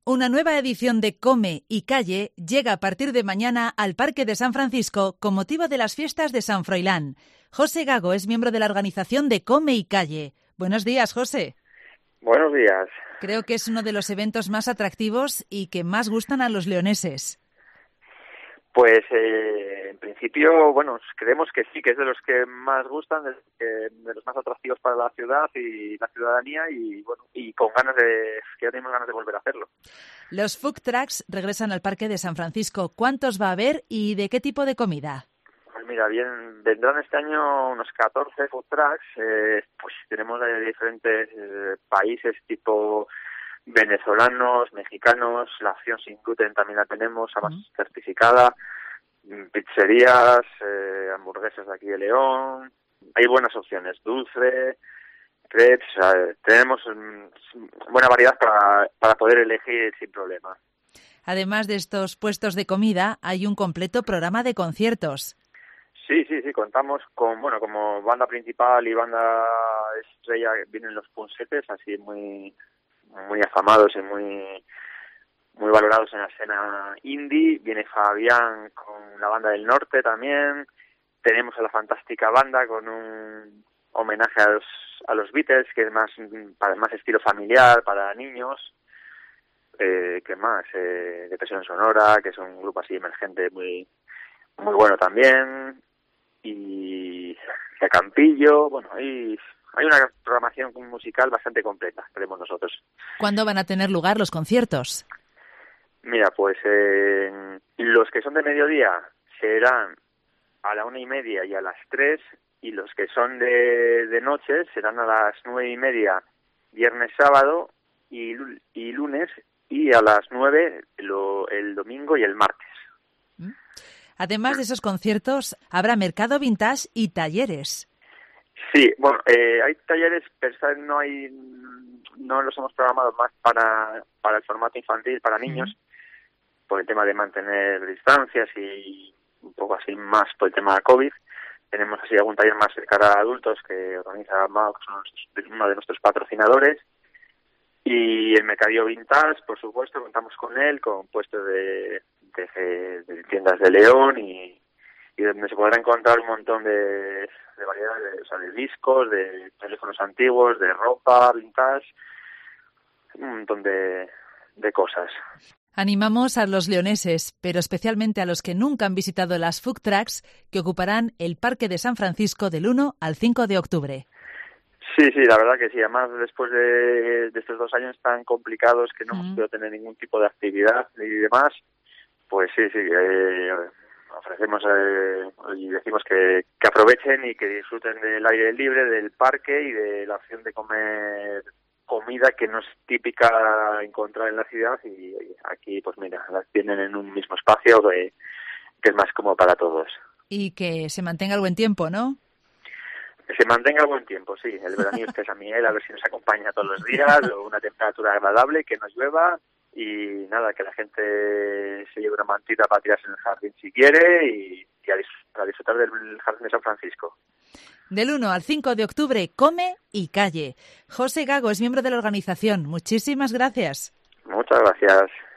Una nueva edición de Come y Calle llega a partir de mañana al Parque de San Francisco con motivo de las fiestas de San Froilán. José Gago es miembro de la organización de Come y Calle. Buenos días, José. Buenos días. Creo que es uno de los eventos más atractivos y que más gustan a los leoneses. Pues en principio, bueno, creemos que sí, que es de los que más gustan, de los más atractivos para la ciudad y la ciudadanía y bueno, y con ganas que ya tenemos ganas de volver a hacerlo. Los food trucks regresan al Parque de San Francisco. ¿Cuántos va a haber y de qué tipo de comida? Pues mira, vendrán este año unos 14 food trucks, pues tenemos de diferentes países tipo venezolanos, mexicanos, la opción sin gluten también la tenemos, además certificada, pizzerías, hamburguesas de aquí de León, hay buenas opciones, dulce, crepes, tenemos buena variedad para poder elegir sin problema. Además de estos puestos de comida, hay un completo programa de conciertos. Sí, contamos con, bueno, como banda principal y banda estrella vienen los Punsetes, así muy afamados y muy valorados en la escena indie. Viene Fabián con la banda del norte también. Tenemos a la fantástica banda con un homenaje a los Beatles, que es más estilo familiar para niños. ¿Qué más? Depresión Sonora, que es un grupo así emergente muy bueno también. Y de Campillo, bueno, hay una programación musical bastante completa, creemos nosotros. ¿Cuándo van a tener lugar los conciertos? Mira, pues los que son de mediodía serán a la 1:30 y a las 3, y los que son de noche serán a las 9:30, viernes, sábado y lunes, y a las 9 el domingo y el martes. Además de esos conciertos, habrá mercado vintage y talleres. Sí, bueno, hay talleres, pero no los hemos programado más para el formato infantil, para niños, por el tema de mantener distancias y un poco así más por el tema de COVID. Tenemos así algún taller más de cara a adultos que organiza Mao, que son uno de nuestros patrocinadores. Y el mercadillo vintage, por supuesto, contamos con él, con puestos de tiendas de León y donde se podrá encontrar un montón de variedades, o sea, de discos, de teléfonos antiguos, de ropa vintage, un montón de cosas. Animamos a los leoneses, pero especialmente a los que nunca han visitado las food trucks, que ocuparán el Parque de San Francisco del 1 al 5 de octubre. Sí, la verdad que sí. Además, después de estos 2 años tan complicados que no hemos podido tener ningún tipo de actividad y demás, pues sí, ofrecemos y decimos que aprovechen y que disfruten del aire libre, del parque y de la opción de comer comida que no es típica encontrar en la ciudad, y aquí, pues mira, las tienen en un mismo espacio que es más cómodo para todos. Y que se mantenga el buen tiempo, ¿no? Que se mantenga el buen tiempo, sí. El veranillo está San Miguel, a ver si nos acompaña todos los días, o una temperatura agradable, que no llueva, y nada, que la gente se lleve una mantita para tirarse en el jardín si quiere y a disfrutar del Jardín de San Francisco. Del 1 al 5 de octubre, Come y Calle. José Gago es miembro de la organización. Muchísimas gracias. Muchas gracias.